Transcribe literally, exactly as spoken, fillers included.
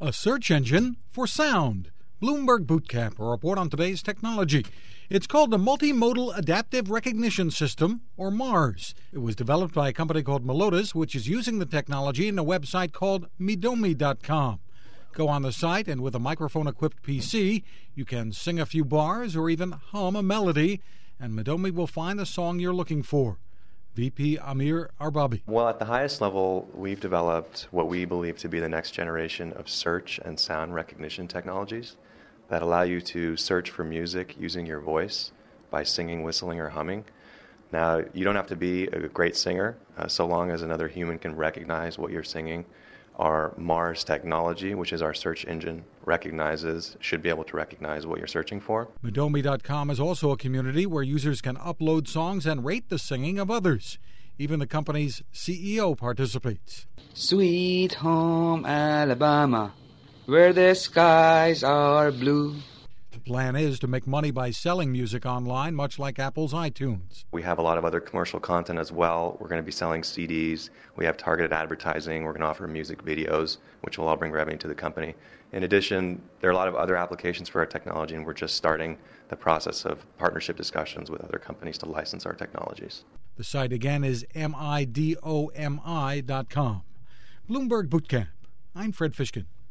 A search engine for sound. Bloomberg Bootcamp, a report on today's technology. It's called the Multimodal Adaptive Recognition System, or MARS. It was developed by a company called Melodis, which is using the technology in a website called Midomi dot com. Go on the site, and with a microphone-equipped P C, you can sing a few bars or even hum a melody, and Midomi will find the song you're looking for. V P Amir Arbabi. Well, at the highest level, we've developed what we believe to be the next generation of search and sound recognition technologies that allow you to search for music using your voice by singing, whistling, or humming. Now, you don't have to be a great singer, uh, so long as another human can recognize what you're singing. Our MARS technology, which is our search engine, recognizes, should be able to recognize what you're searching for. Midomi dot com is also a community where users can upload songs and rate the singing of others. Even the company's C E O participates. Sweet home Alabama, where the skies are blue. The plan is to make money by selling music online, much like Apple's iTunes. We have a lot of other commercial content as well. We're going to be selling C Ds. We have targeted advertising. We're going to offer music videos, which will all bring revenue to the company. In addition, there are a lot of other applications for our technology, and we're just starting the process of partnership discussions with other companies to license our technologies. The site again is M I D O M I dot com. Bloomberg Bootcamp. I'm Fred Fishkin.